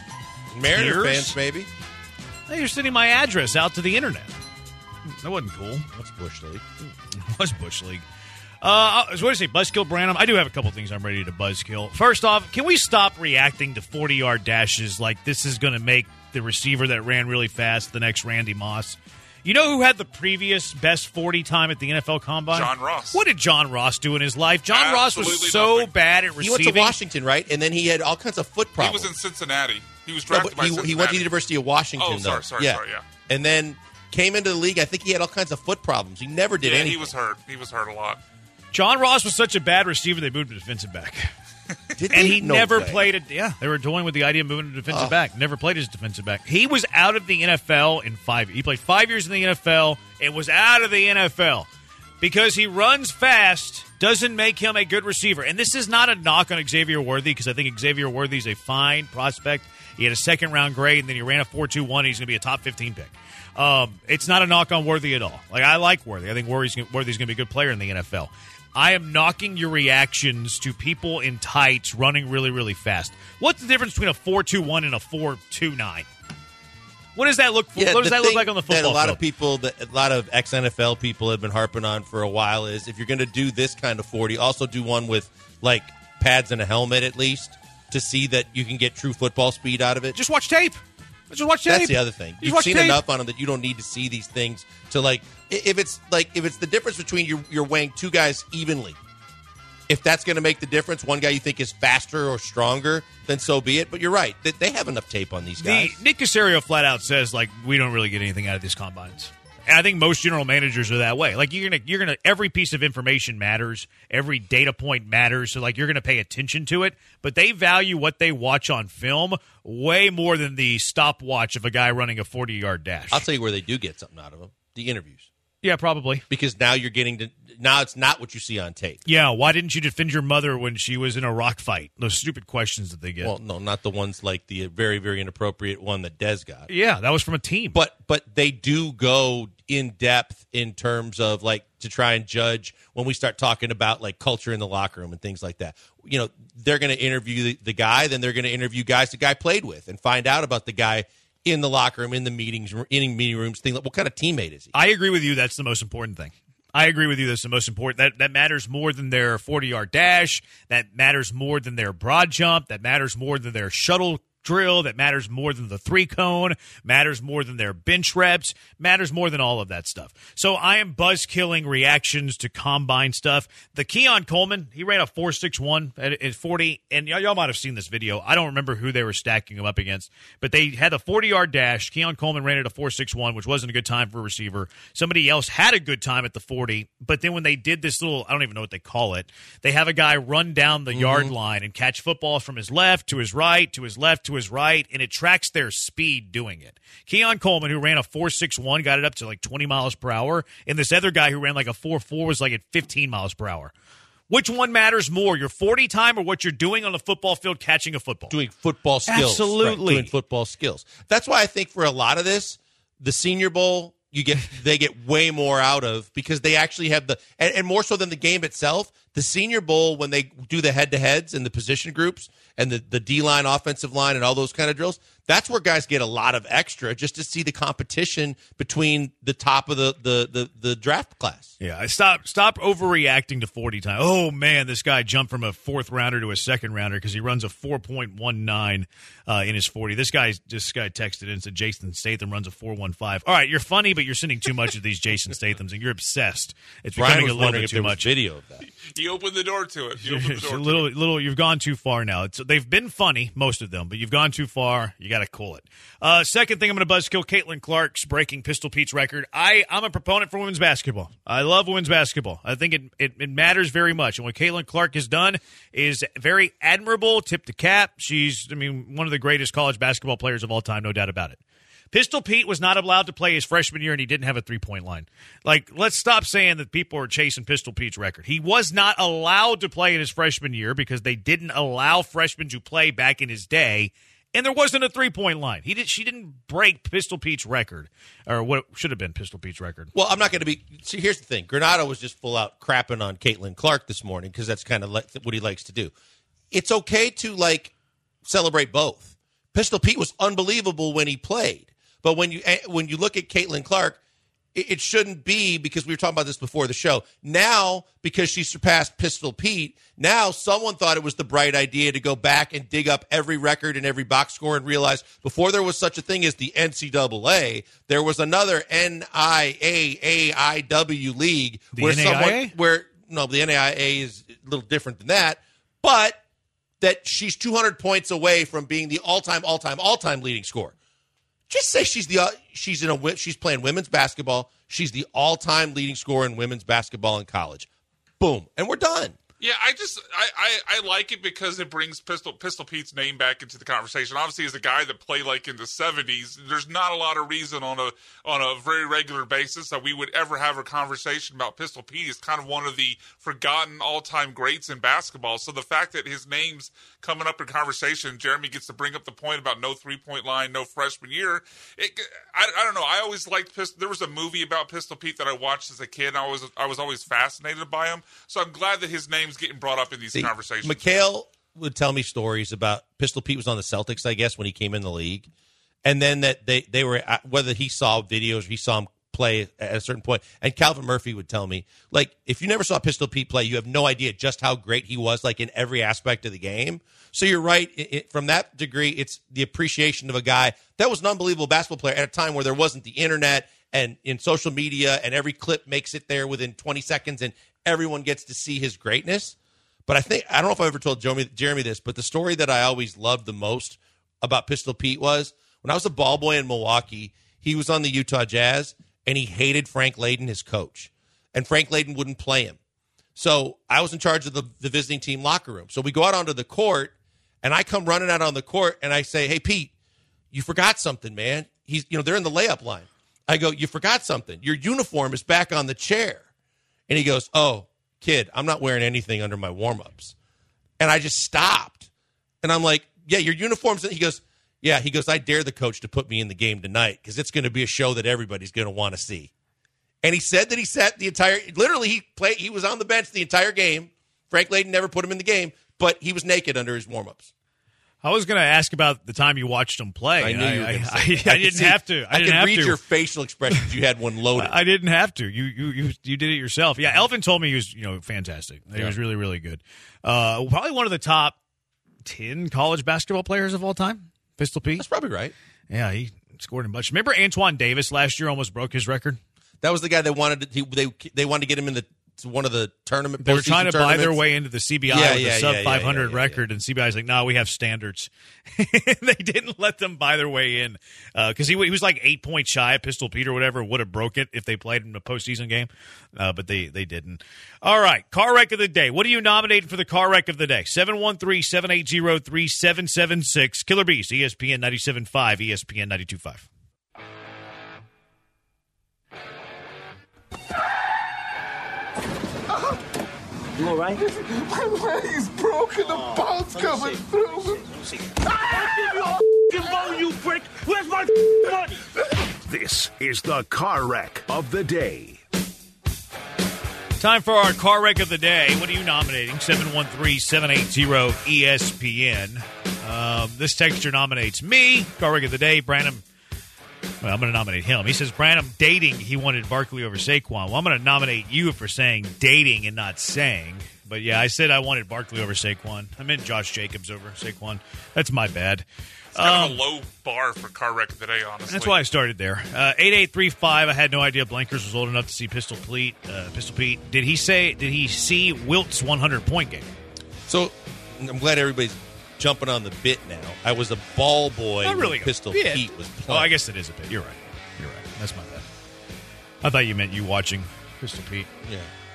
Mariner tears. fans, maybe. Hey, you're sending my address out to the internet. That wasn't cool. That's Bush League. It was Bush League. What do you say, Buzzkill Branham? I do have a couple things I'm ready to buzzkill. First off, can we stop reacting to 40-yard dashes like this is going to make the receiver that ran really fast the next Randy Moss? You know who had the previous best 40 time at the NFL Combine? John Ross. What did John Ross do in his life? John Ross was so bad at receiving. He went to Washington, right? And then he had all kinds of foot problems. He was in Cincinnati. He was drafted by Cincinnati. He went to the University of Washington, though. Sorry, yeah. And then came into the league. I think he had all kinds of foot problems. He never did anything. He was hurt. He was hurt a lot. John Ross was such a bad receiver, they moved him to defensive back. And he never played it. Yeah, they were toying with the idea of moving to defensive back. Never played as defensive back. He was out of the NFL in 5 years. He played 5 years in the NFL and was out of the NFL because he runs fast doesn't make him a good receiver. And this is not a knock on Xavier Worthy because I think Xavier Worthy is a fine prospect. He had a second-round grade, and then he ran a 4.21. He's going to be a top 15 pick. It's not a knock on Worthy at all. Like, I like Worthy. I think Worthy's going to be a good player in the NFL. I am knocking your reactions to people in tights running really, really fast. What's the difference between a 4.21 and a 4.29? What does that look? What does that look like on the football field? A lot of ex-NFL people have been harping on for a while is if you're going to do this kind of 40, also do one with like pads and a helmet at least to see that you can get true football speed out of it. Just watch tape. Just watch tape. That's the other thing. You've seen enough on them that you don't need to see these things to like. If it's the difference between you're weighing two guys evenly, if that's going to make the difference, one guy you think is faster or stronger, then so be it. But you're right; they have enough tape on these guys. Nick Caserio flat out says like we don't really get anything out of these combines. And I think most general managers are that way. Like you're gonna every piece of information matters, every data point matters. So like you're gonna pay attention to it, but they value what they watch on film way more than the stopwatch of a guy running a 40-yard dash. I'll tell you where they do get something out of them: the interviews. Yeah, probably. Because now you're getting to now it's not what you see on tape. Yeah, why didn't you defend your mother when she was in a rock fight? Those stupid questions that they get. Well, no, not the ones like the very, very inappropriate one that Dez got. Yeah, that was from a team. But they do go in depth in terms of like to try and judge when we start talking about like culture in the locker room and things like that. You know, they're going to interview the guy, then they're going to interview guys the guy played with and find out about the guy in the locker room, in the meeting rooms, things like what kind of teammate is he? I agree with you. That's the most important thing. I agree with you. That's the most important. That matters more than their 40-yard dash. That matters more than their broad jump. That matters more than their shuttle drill. That matters more than the 3-cone. Matters more than their bench reps. Matters more than all of that stuff. So I am buzz-killing reactions to combine stuff. The Keon Coleman, he ran a 4.61 at 40, and y'all might have seen this video. I don't remember who they were stacking him up against, but they had a 40-yard dash. Keon Coleman ran at a 4.61, which wasn't a good time for a receiver. Somebody else had a good time at the 40, but then when they did this little, I don't even know what they call it, they have a guy run down the yard line and catch footballs from his left to his right to his left to his right, and it tracks their speed doing it. Keon Coleman, who ran a 4.61, got it up to like 20 miles per hour, and this other guy who ran like a 4.4 was like at 15 miles per hour. Which one matters more, your 40 time or what you're doing on the football field catching a football? Doing football skills. Absolutely. Right, doing football skills. That's why I think for a lot of this, the Senior Bowl they get way more out of because they actually have and more so than the game itself, the Senior Bowl, when they do the head-to-heads and the position groups and the D-line, offensive line, and all those kind of drills, that's where guys get a lot of extra just to see the competition between the top of the draft class. Yeah, stop overreacting to 40 times. Oh, man, this guy jumped from a fourth rounder to a second rounder because he runs a 4.19 in his 40. This guy texted in and said Jason Statham runs a 4.15. All right, you're funny, but you're sending too much of these Jason Stathams, and you're obsessed. It's becoming a little bit too much. Video of that. You opened the door to it. You've gone too far now. They've been funny, most of them, but you've gone too far. You got to cool it. Second thing I'm going to buzzkill, Caitlin Clark's breaking Pistol Pete's record. I'm a proponent for women's basketball. I love women's basketball. I think it matters very much. And what Caitlin Clark has done is very admirable, tip to cap. She's, one of the greatest college basketball players of all time, no doubt about it. Pistol Pete was not allowed to play his freshman year, and he didn't have a three-point line. Let's stop saying that people are chasing Pistol Pete's record. He was not allowed to play in his freshman year because they didn't allow freshmen to play back in his day, and there wasn't a three-point line. She didn't break Pistol Pete's record, or what should have been Pistol Pete's record. Well, I'm not going to be – see, here's the thing. Granado was just full out crapping on Caitlin Clark this morning because that's kind of what he likes to do. It's okay to, celebrate both. Pistol Pete was unbelievable when he played. But when you look at Caitlin Clark, it shouldn't be because we were talking about this before the show. Now, because she surpassed Pistol Pete, now someone thought it was the bright idea to go back and dig up every record and every box score and realize before there was such a thing as the NCAA, there was another NIAAIW league the NAIA? The NAIA is a little different than that, but that she's 200 points away from being the all-time leading scorer. Just say she's playing women's basketball. She's the all-time leading scorer in women's basketball in college. Boom, and we're done. Yeah, I like it because it brings Pistol Pete's name back into the conversation. Obviously, as a guy that played in the 70s, there's not a lot of reason on a very regular basis that we would ever have a conversation about Pistol Pete. He's kind of one of the forgotten all-time greats in basketball. So the fact that his name's coming up in conversation, Jeremy gets to bring up the point about no three-point line, no freshman year. I don't know. I always liked Pistol. There was a movie about Pistol Pete that I watched as a kid, and I was always fascinated by him. So I'm glad that his name's getting brought up in these conversations. McHale would tell me stories about Pistol Pete was on the Celtics, I guess, when he came in the league. And then that they were, whether he saw videos or he saw him play at a certain point. And Calvin Murphy would tell me, if you never saw Pistol Pete play, you have no idea just how great he was, in every aspect of the game. So you're right. From that degree, it's the appreciation of a guy that was an unbelievable basketball player at a time where there wasn't the internet and in social media, and every clip makes it there within 20 seconds, and everyone gets to see his greatness. But I don't know if I ever told Jeremy this, but the story that I always loved the most about Pistol Pete was when I was a ball boy in Milwaukee, he was on the Utah Jazz, and he hated Frank Layden, his coach. And Frank Layden wouldn't play him. So I was in charge of the visiting team locker room. So we go out onto the court, and I come running out on the court, and I say, "Hey, Pete, you forgot something, man." They're in the layup line. I go, "You forgot something. Your uniform is back on the chair." And he goes, "Oh, kid, I'm not wearing anything under my warm-ups." And I just stopped. And I'm like, "Yeah, your uniform's..." He goes, "Yeah." He goes, "I dare the coach to put me in the game tonight because it's going to be a show that everybody's going to want to see." And he said that he sat the entire... Literally, he was on the bench the entire game. Frank Layden never put him in the game, but he was naked under his warm-ups. I was going to ask about the time you watched him play. I knew you were going to say that. I didn't have to. I could read your facial expressions. You had one loaded. I didn't have to. You did it yourself. Yeah, Elvin told me he was fantastic. He was really, really good. Probably one of the top 10 college basketball players of all time, Pistol Pete. That's probably right. Yeah, he scored a bunch. Remember Antoine Davis last year almost broke his record? That was the guy they wanted to get him in one of the tournament. They were trying to buy their way into the CBI with a sub 500 record, and CBI's like, "No, we have standards." They didn't let them buy their way in because he was 8 points shy of Pistol Pete or whatever. Would have broke it if they played in a postseason game, but they didn't. All right, car wreck of the day. What are you nominating for the car wreck of the day? 713-780-3776. Killer Bees, ESPN 97.5, ESPN 92.5. You all right? My leg's broken. The bone's coming through. I'll give you a you prick. Where's my money? This is the Car Wreck of the Day. Time for our car wreck of the day. What are you nominating? 713-780-ESPN. This texture nominates me. Car wreck of the day, Branham. Well, I'm going to nominate him. He says, Branham dating, he wanted Barkley over Saquon. Well, I'm going to nominate you for saying dating and not saying. But, yeah, I said I wanted Barkley over Saquon. I meant Josh Jacobs over Saquon. That's my bad. It's kind of a low bar for car wreck of the day, honestly. That's why I started there. 8835. I had no idea Blankers was old enough to see Pistol Pete. Did he see Wilt's 100-point game? So I'm glad everybody's jumping on the bit now. I was a ball boy. Not really. When Pistol Pete was playing. Oh, I guess it is a bit. You're right. That's my bad. I thought you meant you watching Pistol Pete. Yeah.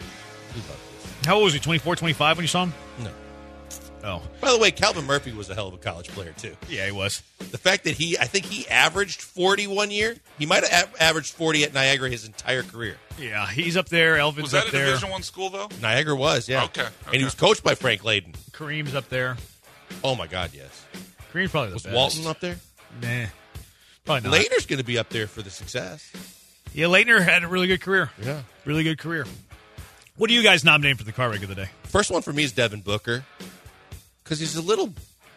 How old was he? 24, 25 when you saw him? No. Oh. By the way, Calvin Murphy was a hell of a college player, too. Yeah, he was. The fact that I think he averaged 40 one year. He might have averaged 40 at Niagara his entire career. Yeah, he's up there. Elvin's up there. Was that a Division I school, though? Niagara was, yeah. Okay. And he was coached by Frank Layden. Kareem's up there. Oh, my God, yes. Kareem's probably the was best. Walton up there? Nah. Probably not. Leitner's going to be up there for the success. Yeah, Leitner had a really good career. Yeah. Really good career. What are you guys nominating for the car wreck of the day? First one for me is Devin Booker. Because he's a little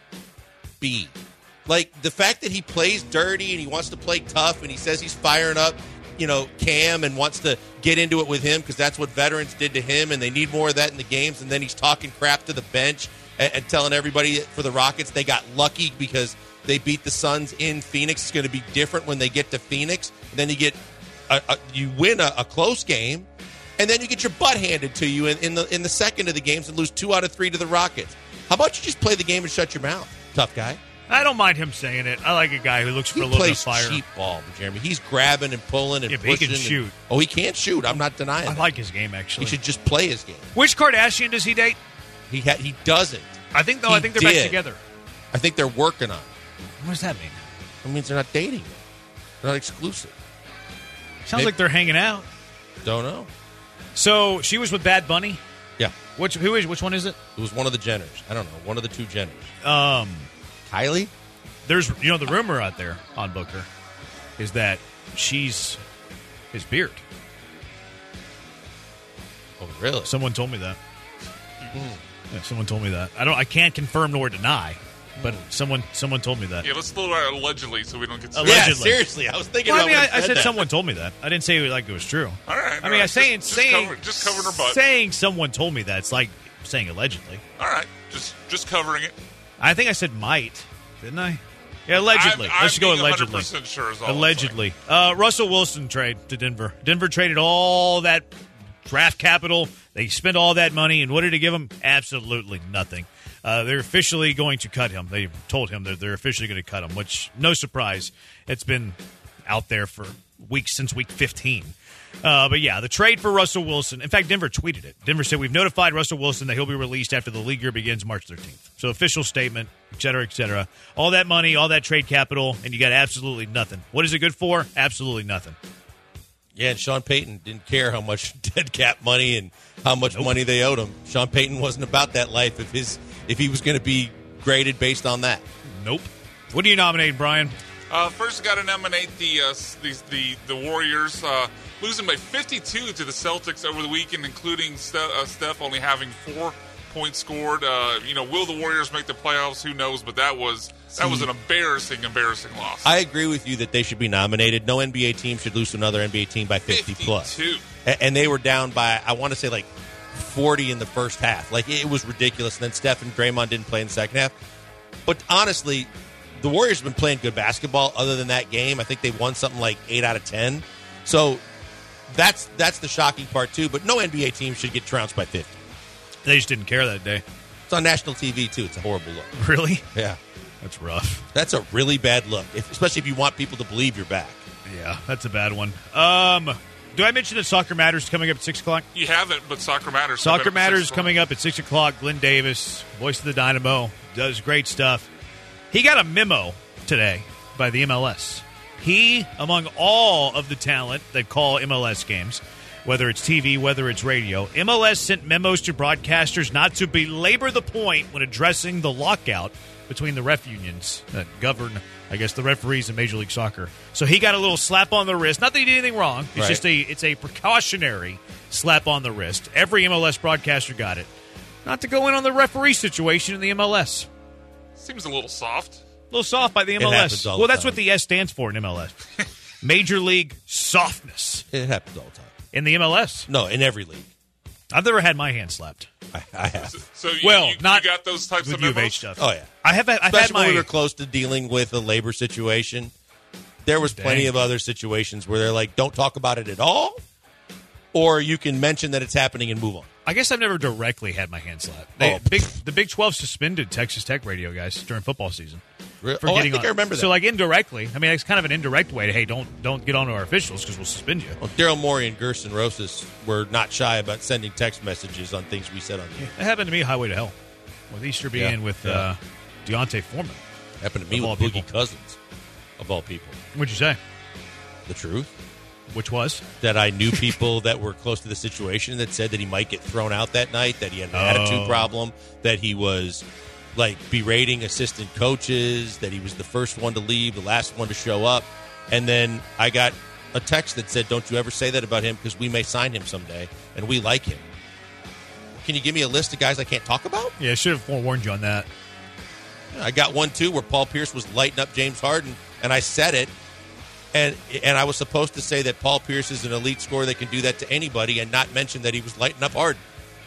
B. Like, the fact that he plays dirty and he wants to play tough and he says he's firing up, Cam and wants to get into it with him because that's what veterans did to him and they need more of that in the games. And then he's talking crap to the bench and telling everybody for the Rockets they got lucky because they beat the Suns in Phoenix. It's going to be different when they get to Phoenix. And then you get you win a close game, and then you get your butt handed to you in the second of the games and lose 2 out of 3 to the Rockets. How about you just play the game and shut your mouth, tough guy? I don't mind him saying it. I like a guy who looks for a little bit of fire. He plays cheap ball, Jeremy. He's grabbing and pulling and pushing. He can shoot. He can shoot. I'm not denying that. I like his game, actually. He should just play his game. Which Kardashian does he date? He doesn't. I think they're back together. I think they're working on it. What does that mean? It means they're not dating. They're not exclusive. Sounds like they're hanging out. Don't know. So she was with Bad Bunny? Yeah. Which one is it? It was one of the Jenners. I don't know. One of the 2 Jenners. Kylie? There's the rumor out there on Booker is that she's his beard. Oh, really? Someone told me that. Yeah, someone told me that. I can't confirm nor deny, but someone told me that. Yeah, let's throw it allegedly so we don't get. Yeah, seriously, I was thinking. Well, I said someone told me that. I didn't say it like it was true. All right. I mean, just covering her butt. Saying someone told me that. It's like saying allegedly. All right, just covering it. I think I said might, didn't I? Yeah, allegedly. Let's go allegedly. 100% sure is all allegedly. Russell Wilson trade to Denver. Denver traded all that draft capital. They spent all that money, and what did it give them? Absolutely nothing. They're officially going to cut him. They told him that they're officially going to cut him, which, no surprise, it's been out there for weeks since week 15. But, yeah, the trade for Russell Wilson. In fact, Denver tweeted it. Denver said, we've notified Russell Wilson that he'll be released after the league year begins March 13th. So official statement, et cetera, et cetera. All that money, all that trade capital, and you got absolutely nothing. What is it good for? Absolutely nothing. Yeah, and Sean Payton didn't care how much dead cap money and how much money they owed him. Sean Payton wasn't about that life if he was going to be graded based on that. Nope. What do you nominate, Brian? First, got to nominate the Warriors losing by 52 to the Celtics over the weekend, including Steph only having 4 points scored. Will the Warriors make the playoffs? Who knows? But that was an embarrassing loss. I agree with you that they should be nominated. No NBA team should lose to another NBA team by 50 plus. And they were down by, I want to say, 40 in the first half. It was ridiculous. And then Steph and Draymond didn't play in the second half. But honestly, the Warriors have been playing good basketball other than that game. I think they won something like 8 out of 10. So that's the shocking part, too. But no NBA team should get trounced by 50. They just didn't care that day. It's on national TV, too. It's a horrible look. Really? Yeah. That's rough. That's a really bad look, especially if you want people to believe you're back. Yeah, that's a bad one. Do I mention that Soccer Matters coming up at 6 o'clock? You haven't, but Soccer Matters. Soccer Matters coming up at 6 o'clock. Glenn Davis, voice of the Dynamo, does great stuff. He got a memo today by the MLS. He, among all of the talent that call MLS games, whether it's TV, whether it's radio, MLS sent memos to broadcasters not to belabor the point when addressing the lockout between the ref unions that govern, I guess, the referees in Major League Soccer. So he got a little slap on the wrist. Not that he did anything wrong. It's just it's a precautionary slap on the wrist. Every MLS broadcaster got it. Not to go in on the referee situation in the MLS. Seems a little soft. A little soft by the MLS. Well, that's what the S stands for in MLS. Major League Softness. It happens all the time. In the MLS? No, in every league. I've never had my hand slapped. I have. So you got those types with of U of memos? H stuff. Oh, yeah. I've had Especially my... when we were close to dealing with a labor situation. There was plenty of other situations where they're like, don't talk about it at all, or you can mention that it's happening and move on. I guess I've never directly had my hand slapped. The Big 12 suspended Texas Tech radio guys during football season. Really? I think I remember that. So, like, indirectly. I mean, it's kind of an indirect way to, hey, don't get on to our officials because we'll suspend you. Well, Daryl Morey and Gerson Rosas were not shy about sending text messages on things we said on the air. It happened to me Highway to Hell. With Easter being with Deontay Foreman. Happened to me with Boogie Cousins, of all people. What'd you say? The truth. Which was? That I knew people that were close to the situation that said that he might get thrown out that night, that he had an attitude problem, that he was like berating assistant coaches, that he was the first one to leave, the last one to show up. And then I got a text that said, don't you ever say that about him because we may sign him someday and we like him. Can you give me a list of guys I can't talk about? Yeah, I should have forewarned you on that. I got one, too, where Paul Pierce was lighting up James Harden, and I said it. And I was supposed to say that Paul Pierce is an elite scorer that can do that to anybody and not mention that he was lighting up Harden.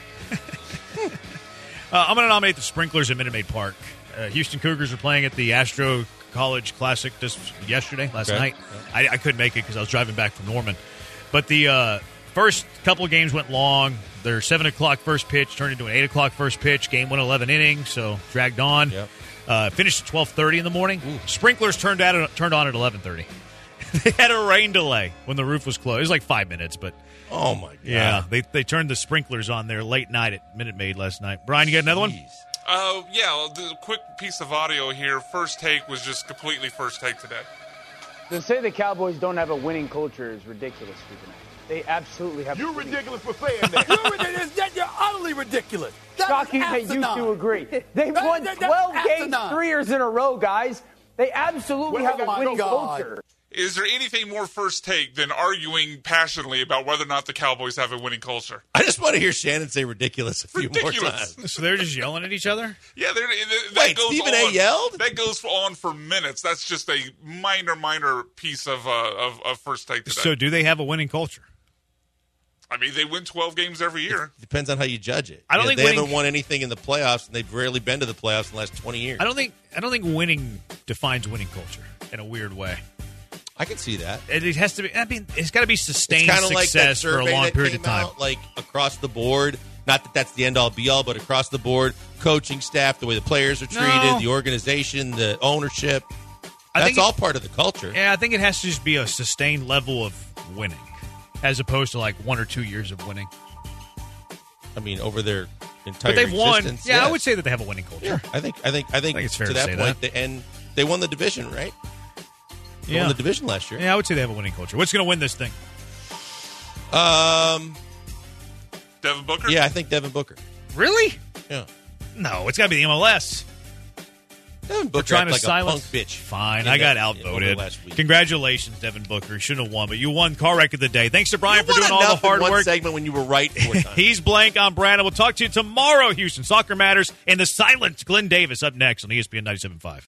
I'm going to nominate the Sprinklers at Minute Maid Park. Houston Cougars are playing at the Astro College Classic last night. I couldn't make it because I was driving back from Norman. But the first couple of games went long. Their 7 o'clock first pitch turned into an 8 o'clock first pitch. Game went 11 innings, so dragged on. Yep. Finished at 12:30 in the morning. Ooh. Sprinklers turned on at 11:30. They had a rain delay when the roof was closed. It was like 5 minutes, but oh my god! Yeah, they turned the sprinklers on there late night at Minute Maid last night. Brian, you got another one? The quick piece of audio here. First take was just completely first take today. To say the Cowboys don't have a winning culture is ridiculous for tonight. They absolutely have. You're ridiculous for saying that. You're utterly ridiculous. Shocking that you two agree. They've won 12 games 3 years in a row, guys. They absolutely have a winning culture. Is there anything more first take than arguing passionately about whether or not the Cowboys have a winning culture? I just want to hear Shannon say ridiculous a few more times. So they're just yelling at each other? Yeah. Wait, Stephen A. yelled? That goes on for minutes. That's just a minor piece of first take today. So do they have a winning culture? I mean, they win 12 games every year. It depends on how you judge it. I don't think they haven't won anything in the playoffs, and they've rarely been to the playoffs in the last 20 years. I don't think winning defines winning culture in a weird way. I can see that. It has to be. I mean, it's got to be sustained like success for a long period of time. Out, like across the board, not that that's the end all be all, but across the board, coaching staff, the way the players are treated, the organization, the ownership. That's all part of the culture. Yeah, I think it has to just be a sustained level of winning, as opposed to like 1 or 2 years of winning. I mean, over their entire but they've won. existence. Yeah, I would say that they have a winning culture. Yeah, I think it's fair to that say point, that. They won the division, right? They won the division last year. Yeah, I would say they have a winning culture. What's going to win this thing? Devin Booker? Yeah, I think Devin Booker. Really? Yeah. No, it's got to be the MLS. Devin Booker trying to like silence. a punk bitch. Fine, I got outvoted. Last week. Congratulations, Devin Booker. You shouldn't have won, but you won car wreck of the day. Thanks to Brian for doing all the hard work. Segment when you were right 4 times. He's Blank. I'm Brandon. We'll talk to you tomorrow, Houston. Soccer Matters and the silent Glenn Davis up next on ESPN 97.5.